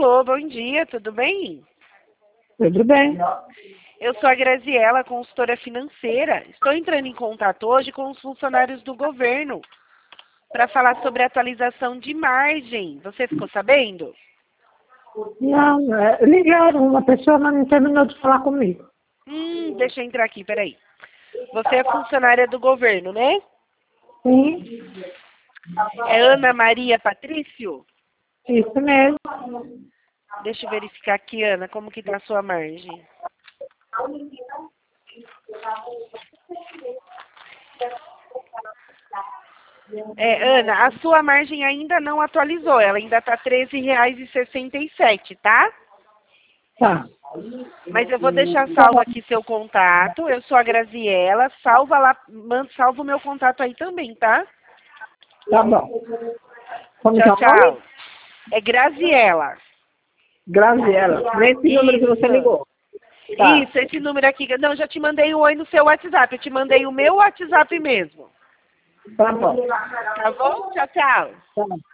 Alô, bom dia, tudo bem? Tudo bem. Eu sou a Graziela, consultora financeira. Estou entrando em contato hoje com os funcionários do governo para falar sobre a atualização de margem. Você ficou sabendo? Não, ligaram uma pessoa, mas não terminou de falar comigo. Deixa eu entrar aqui, peraí. Você é funcionária do governo, né? Sim, É Ana Maria Patrício? isso mesmo. Deixa eu verificar aqui, Ana, como que tá a sua margem. Ana, a sua margem ainda não atualizou, ela ainda está R$ 13,67, tá? Tá. Mas eu vou deixar salvo aqui seu contato, eu sou a Graziela, salva lá, salva o meu contato aí também, tá? Tá bom. Como que é Tchau, o nome? tchau. É Graziela. Graziela. Nesse número que você ligou. Tá. Isso, esse número aqui. Não, já te mandei um oi no seu WhatsApp, eu te mandei o meu WhatsApp mesmo. Tá bom. Tá bom? Tchau, tchau. Tá.